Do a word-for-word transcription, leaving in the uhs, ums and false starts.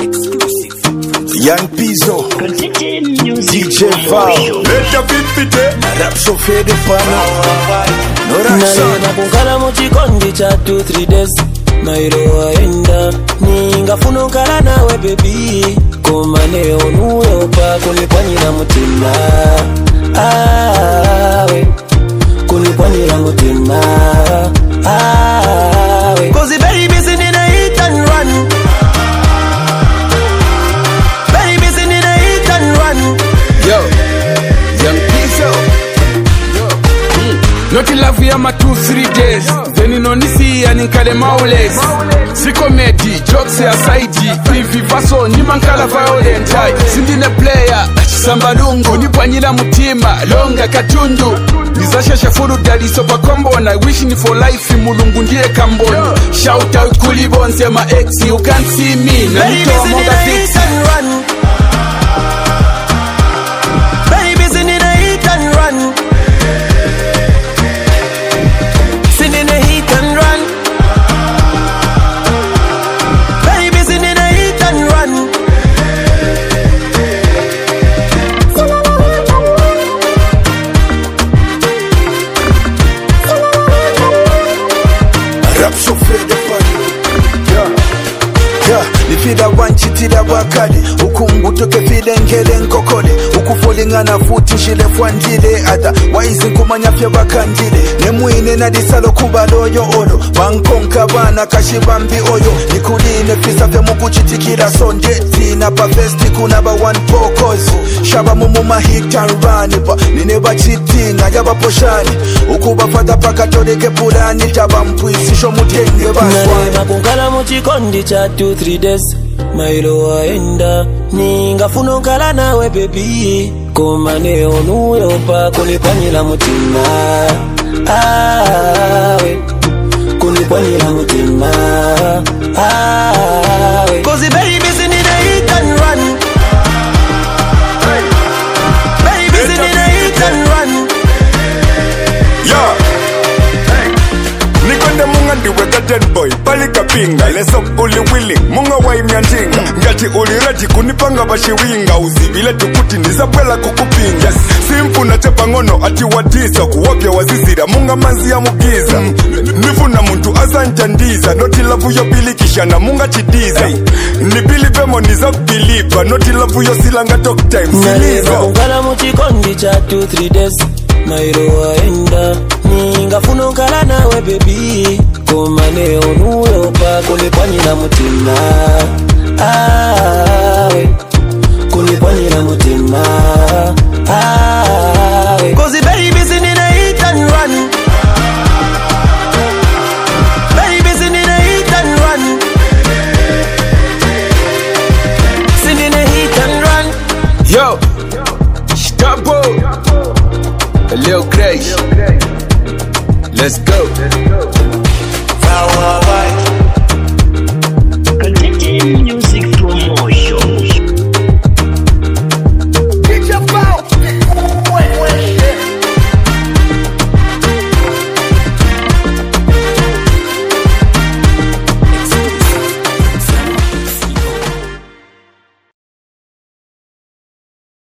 Exclusive. Young Pizzo, D J Val, let the beat fit it. Rap so fade pana. No reaction. Nakungala muchikondi cha two three days. Mairo waenda ninga funo kala nawe baby. Komane onuyo pa kunipani na mutima. Ah we kunipani na mutima. Ah we cause the baby's in the hit and run. Baby's in the hit and run. Yo, Young Pizzo. Yo, mm. Not in love ya ma two three days. Then no nisi ya ninkale maules. Si comedy, jokes ya side. Ivi vaso ni mankala violent. Sindine player, sambalungu nipwanyila mutima, longa katundu. Nizasha shafuru daddy sopa combo. And I wishing for life mulungu ndiye kambono. Shout out kuli bonse ma ex, you can't see me. Na nito wa moga fix. Baby's in the hit and run. Sing in the heat and run. Baby's in the heat and run. Rap so fade pana. Yeah, yeah. Nifida wanchitida wakade. Ukungu toke fide ngele nkokode. Ukufolingana futi shile fwandile. Ada waizi kumanya fya bakandile. Nemuine na disalo kubalo yo olo. Bankonka bana kashibambi oyo. Nikuline fisa fe mukuchitikila sonde. Zina pa festi kunaba one pokos. Shaba mumuma hit and run. Nineba chitinga yaba poshani. Ukuba fata paka todeke pulani. Jaba mpwisi show mutenge baswani. Nakungala muchikondi cha two three days. Mailo waenda ninga funo kala nawe baby. Komane onuyo pa kunipanyila mutima. Ah we kunipanyila mutima. Ah we cause the baby's in the hit and run. Baby's in the hit and run. Yeah. Nikonde munga ndiwe garden boy palika pinga leso uli willing munga wa imyanjinga ngati uli ready kunipanga bashiwinga uzibile tukuti nizabwela kukupinga yes. Simpu na tepa ngono ati wadisa kuwapya wazizira munga manzi ya mugiza mm. Nifuna muntu azanja ndiza noti lavu yo bilikishana munga chidiza hey. Nibili vemo niza bilipa noti lavu yo silanga talk time siliza Nakungala muchikondi cha two three days. Mairo waenda ninga funo kala nawe baby. Komane onuyo pa kunipanyila mutima. Ah we kunipanyila mutima. Ah we cause the baby's in the hit and run. Baby's in the hit and run. Sing in the hit and run. Yo, Stabo, a little crazy. Let's go.